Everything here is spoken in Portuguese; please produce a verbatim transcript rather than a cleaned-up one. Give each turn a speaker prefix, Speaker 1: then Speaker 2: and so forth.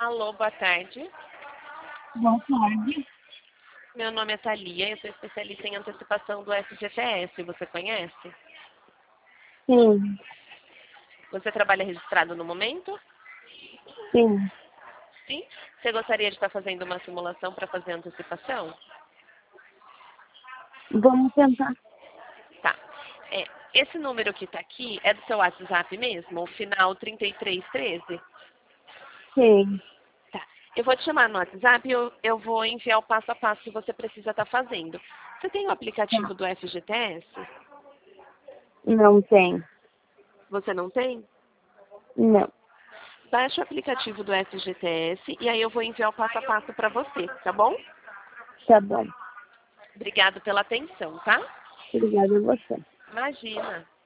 Speaker 1: Alô, boa tarde.
Speaker 2: Boa tarde.
Speaker 1: Meu nome é Thalia, eu sou especialista em antecipação do F G T S. Você conhece?
Speaker 2: Sim,
Speaker 1: Você trabalha registrado no momento?
Speaker 2: sim.
Speaker 1: Sim. Você gostaria de estar fazendo uma simulação para fazer antecipação?
Speaker 2: Vamos tentar.
Speaker 1: Tá. É, esse número que está aqui é do seu WhatsApp mesmo? O final trinta e três treze?
Speaker 2: Sim.
Speaker 1: Tá. Eu vou te chamar no WhatsApp e eu, eu vou enviar o passo a passo que você precisa estar fazendo. Você tem o aplicativo
Speaker 2: Tá.
Speaker 1: do F G T S?
Speaker 2: Não tem.
Speaker 1: Você não tem?
Speaker 2: Não.
Speaker 1: Baixe o aplicativo do F G T S e aí eu vou enviar o passo a passo para você, tá bom?
Speaker 2: Tá bom.
Speaker 1: Obrigado pela atenção, tá?
Speaker 2: Obrigada a você.
Speaker 1: Imagina.